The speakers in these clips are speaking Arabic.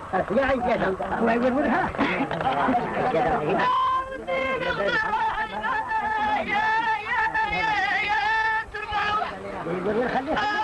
يا الجدل الله يقولها يقول خليها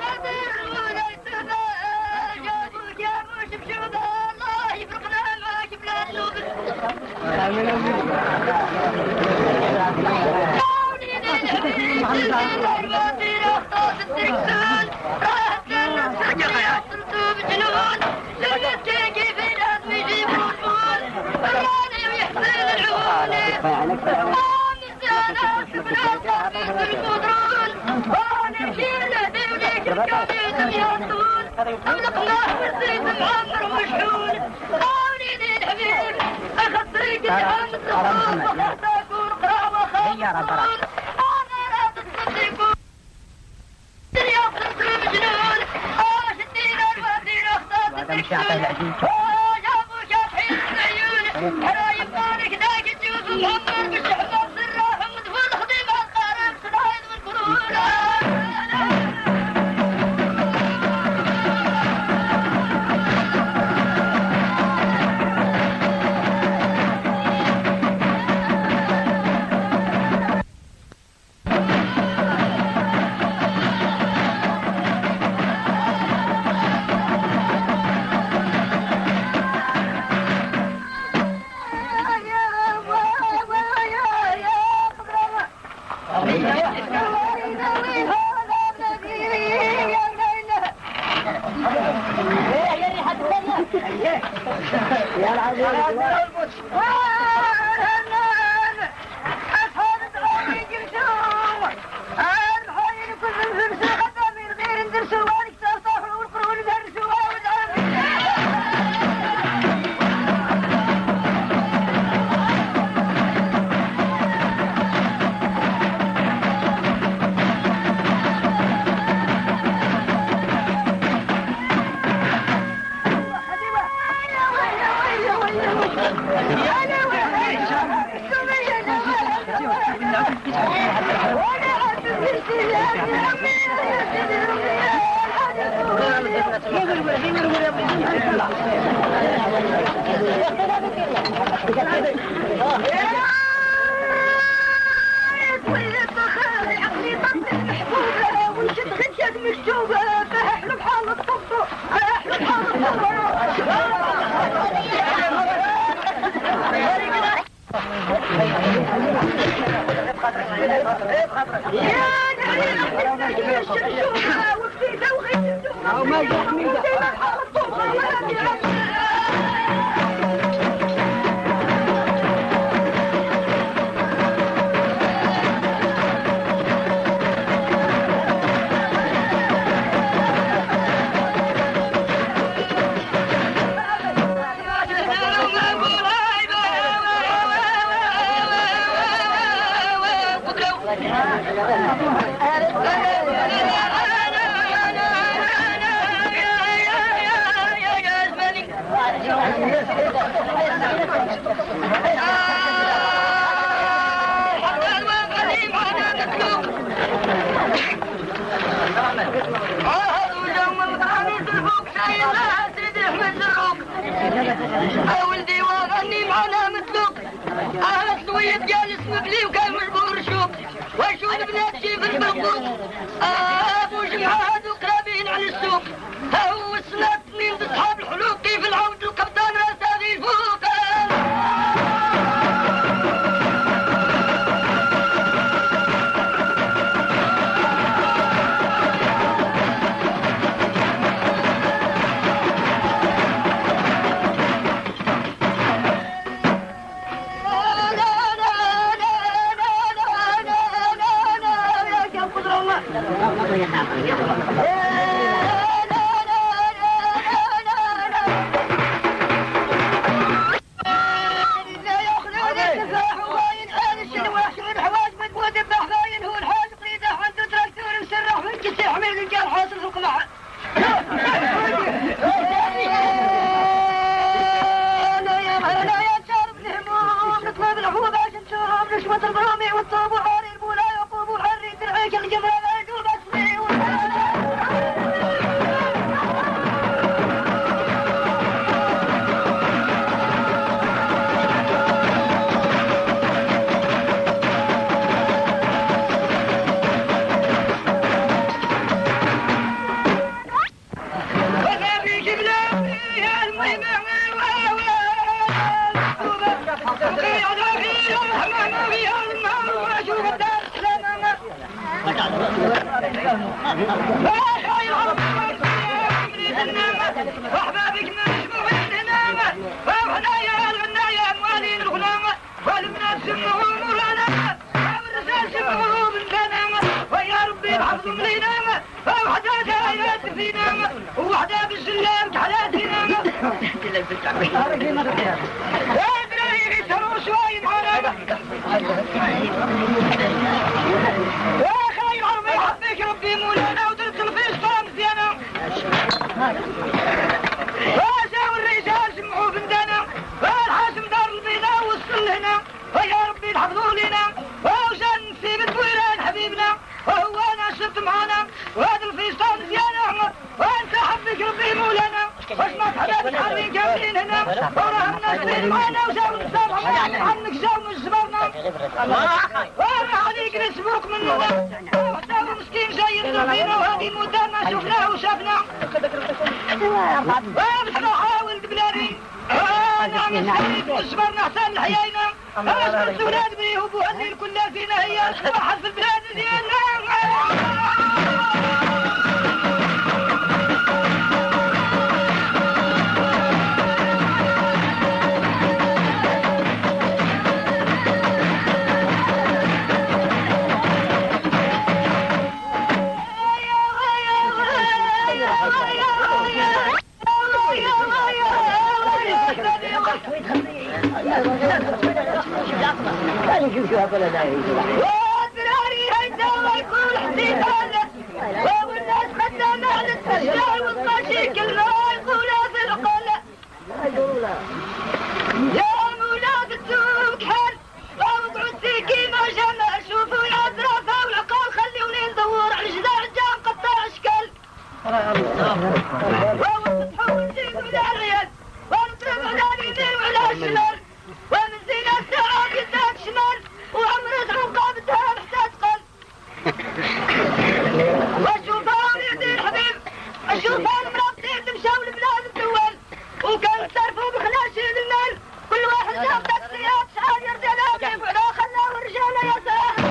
ولدي وغني معنا مثلك أهل سويد جالس مبلي وكان مجبور شوف وشوف البنات كيف المغبوط أبو جمعة هادو قرابين على السوق ها هو السنة اثنين بصحاب الحلوق كيف العود القبطان راسها غير فوق وأحبابك من مجموعين هنا وحنايا الغنايا موالين الغنامة والبنات سمهم مولانا والرجال سمهم بنتنا ويا ربي الحفظهم لينا وحدا جايات فينا وحدا بالسلام كحلاتنا يا بلاي يسروا شوي معنا يا خير عربي حبيك ربي مولانا ودرت الفيصل مزيانة واساو الرجال سمعوا بندنا والحاسم دار البيضاء وصل هنا ويا ربي تحفظوا لنا ووشان نسيب البويران حبيبنا وهو انا شرت معانا وهذا الفيصل مزيانة وانت حبك ربي مولانا واسمعت حبابك حارين كاملين هنا وراه الناس بين معانا وجاو الصبح عنك جاو من جبرنا وانا عليك نسبوك مننا وحتى مسكين جاي فينا وهذه مدة ما شفناه وشافنا وابس نحاول بلادي انا مسكين وصبرنا حتى لحياينا اسكت ولاد بيه وبوهني الكل فينا هي واحد في البلاد ديالنا والبراري هيدا ويكون حديد هذا والناس خدامة على السجاي والقاشي كله يقول في القلة يا مولاد السوق حل ووضعوا السكينة جمع شوفوا يا زرافة والعقال خلوني ندور على جدار جام قطع اشكال ووضحوا ونزيد ولا الريال ونضرب على اليمين وعلى الشمال ونزيد الساعة قدام شمال وعمرت عنقابتها محتاج قلب وشوفها وليدي الحبيب اشوفها المرابطين تمشاو لبلاد الدول وكان صرفوا بخناشير المال كل واحد جاب تاكسيات شحال يرجع لها ولا خلاه الرجال يا صاحبي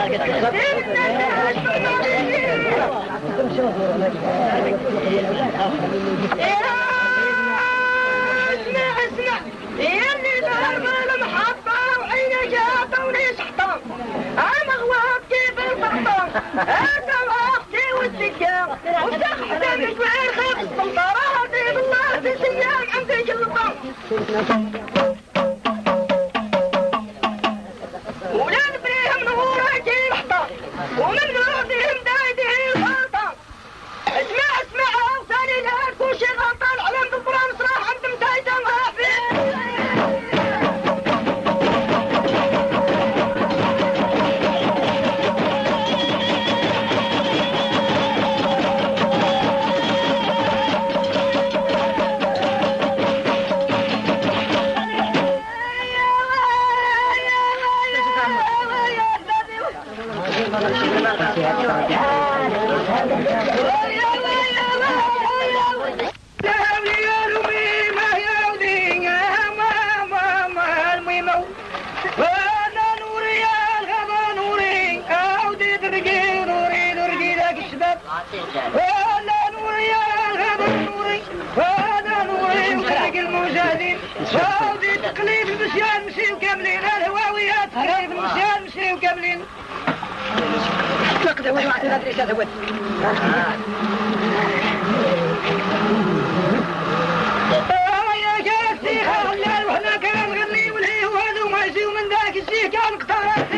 اسمع يلي دار بالمحطة وعيني جاطة وليش حطام انا غواط كيف القطام انا واختي والسكام وسخ حدامك وعين خير السلطة راضي بالله في سيام عمدي جلطام ولاد بريهم نغورة كيف حطام ومن غاضيهم دايده الغلطام اسمع اوصاني لك وشي غلطان علم بالبرام صراحة انت متايدة مغافي تقليد المشيان مشيو كاملين الهواويات تقليد المشيان مشيو كاملين تلقى وين واحد ادري ايش هذا هو يا جالسي خلال وحنا كان نغني والهي وهذو ما يجيو من ذاك الشيء كان قطارات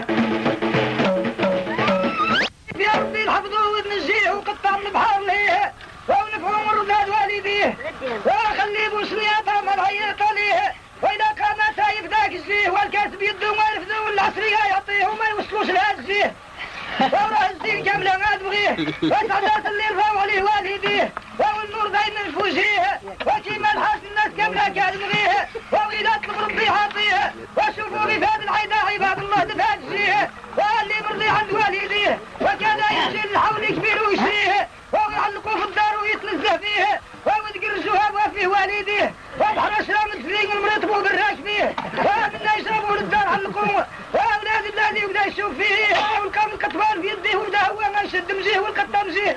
يا ربي نحفظوه ونجيه وقطع من البحر ليه ونفهم الرولاد والديه وخليه بوسنياطه ما نعيط عليه واذا كان سايف ذاك الزيه والكاتب يدو ما يرفدو والعصريه يعطيه وما يوصلوش لهذا الزيه وراه الزين كامله ما تبغيه وسعدات اللي رفعوا عليه والديه والنور دايما في وجهيه وكيما الحاس الناس كامله كان تبغيه واذا طلب ربي يعطيه وشوفوا رفاد العيدا عباد الله دفع الزيه واللي مرضي عند والديه وكان يمشي الحول كبير ويشريه ويعلقوا في الدار ويتنزه فيه ويتقرشوها وفيه والديه وبحر اشرام السليم المرتبوا بالراش فيه ومنا يشربوا للدار علقوه واولاد بلادي وبدا يشوف فيه والقام الكتوان في يديه وبدا هو ما يشد مزيه والقطه مزيه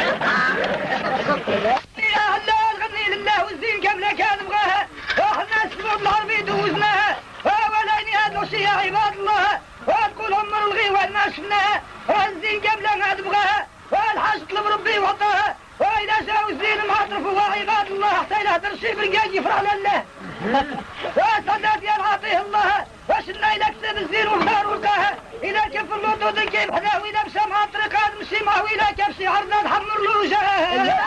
يا الله الغني لله والزين كامله كان بغاها وحنا السبب العربي دوزناها ولاني هذا الشيء يا عباد الله وتقول عمر الغيوه الناس شفناها والزين كامله ما تبغاها والحاج طلب ربي وعطاها واذا جاو الزين معطرفوا عباد الله حتى يهدر شي برقاج يفرح لله وسعدات يا عطيه الله وشنا الى كتب الزين والخير ولقاها اذا كف اللوطو كيف حدا واذا مشى مع الطريق هذا مشي معه واذا كف شي عرضنا نحمر له وجهه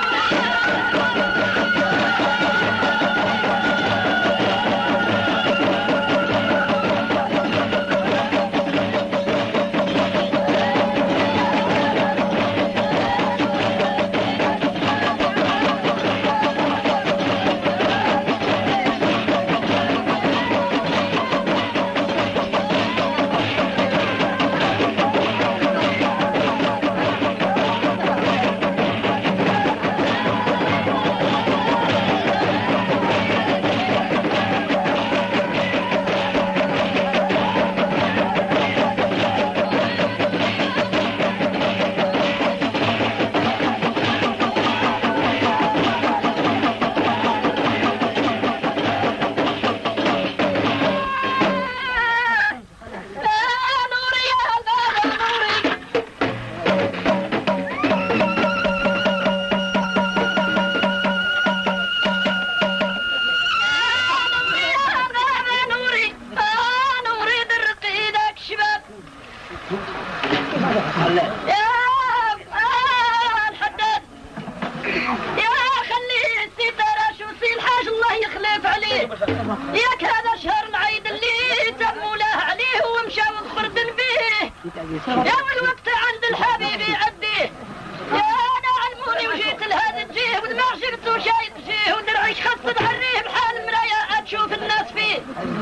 ياك هذا شهر العيد اللي تموا له عليه ومشى وخرد به يا والوقت عند الحبيب يعديه يا انا علموني وجيت لهذا الجيه ودماغ شفت وشايف جيه ودرعش خصت حريه بحال المرايه تشوف الناس فيه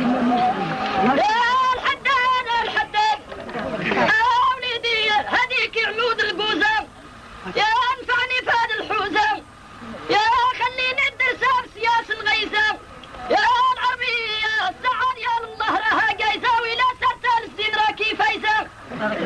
يا الحداد وليدي هذيك عمود القوزام يا انفعني في هذا الحوزام يا خليني الدرسام سياس الغيزام يا العربية السعد يا الله راها جايزة ولا ترتال الزين راكي فايزة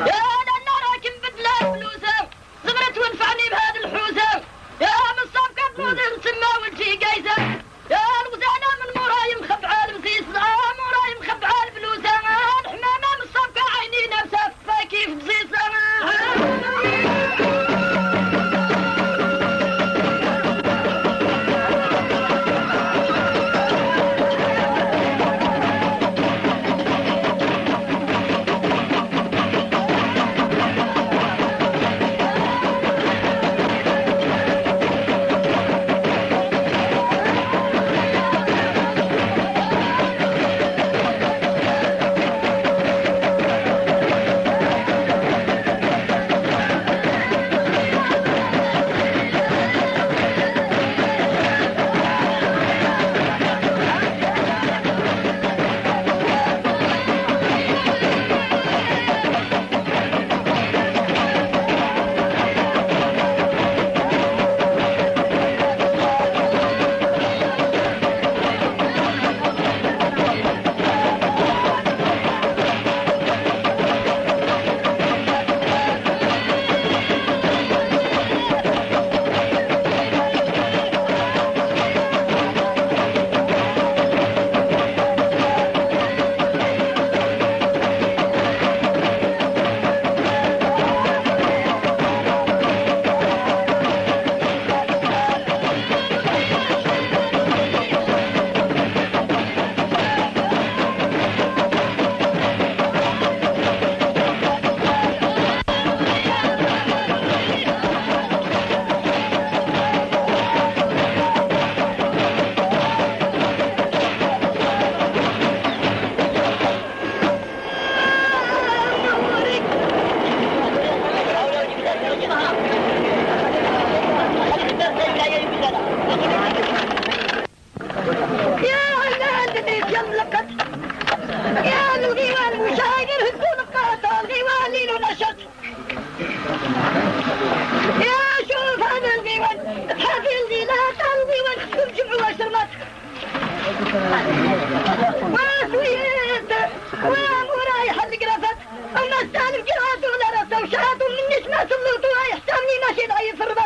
وسويت وراي حل قرفت اما استعلم قرات ولا راسه وشهادوا مني ما سلطوا يحتمني ماشي ضعيف الربط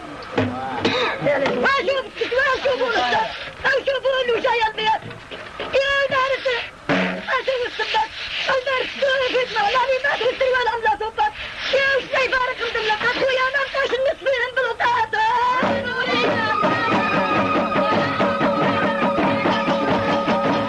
واشوفوا الشر او شوفوا الوشاية البيض يا دارس اشوف السبت او دارس فتنة والله ما تشتري ولا املا صبت يا وش زي فارق مدلقات ويا نمطاش النصفين بلطات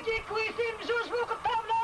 بغيتي كويسين بجوج فوق الطاولة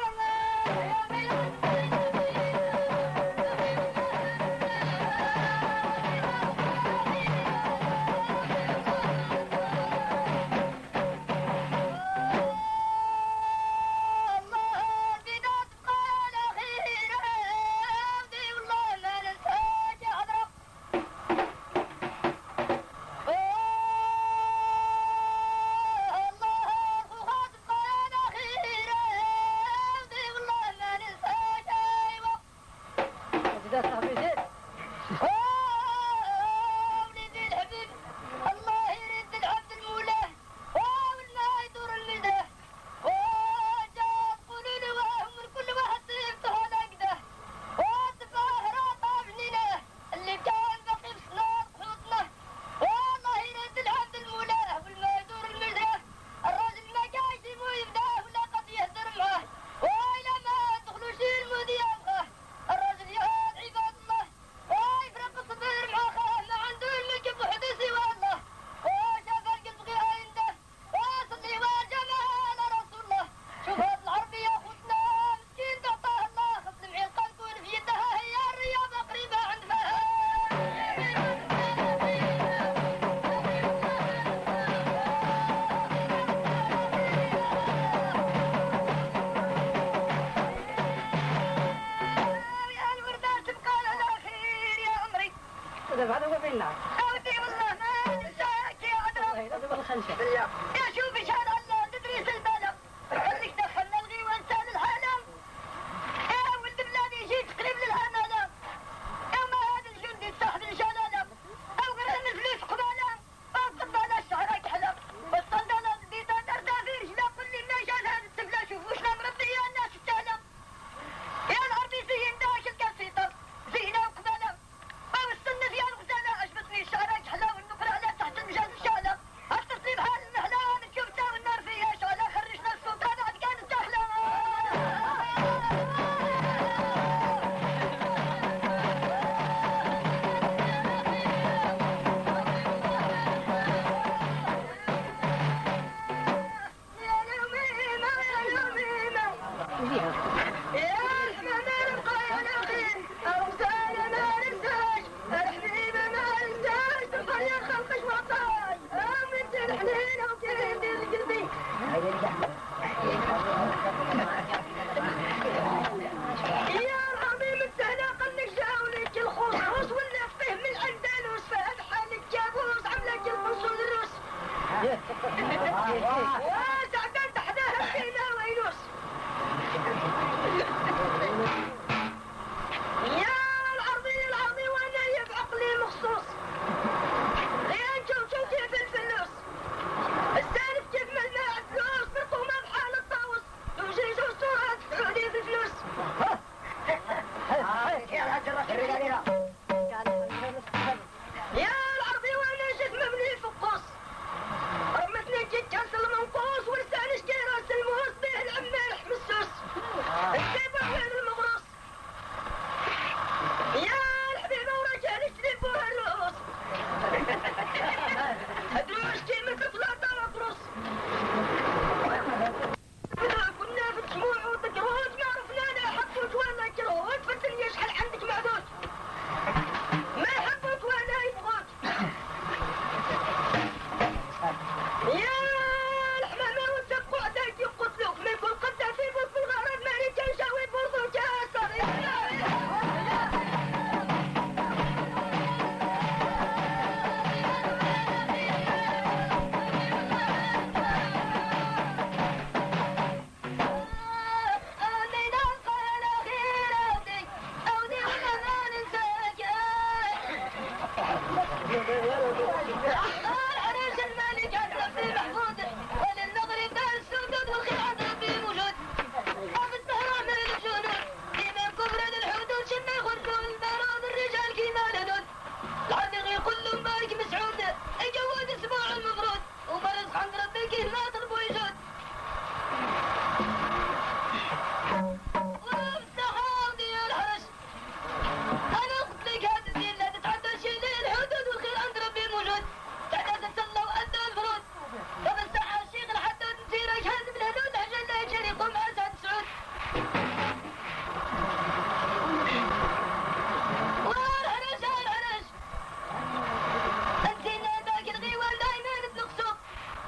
هذا هو بالله. أودي والله ما نساك يا عدو. هذا بالخنشة. يا شوفي شهر الله تدريس البلد. خليك دخلنا الغيوة إنسان العالم. يا ولد بلادي جيت قريب للهمالة. يا ما هذا الجندي صاحب الجلالة. أو غير الفلوس قبالة. أطب على شعرك حلق. والصندالة بديت أدردا في رجلها كل ما جال هذا السفلة شوفوا شنا مربية الناس التالة. يا العربي زين داش الكاسيطة. زينة وقبالة. والسنة فيها الغزالة عجبتني شعرك حلا والنقرة على تحت المجال الشالة التصريف هذا المحلى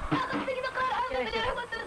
أخذ سيدي قرار عاوزة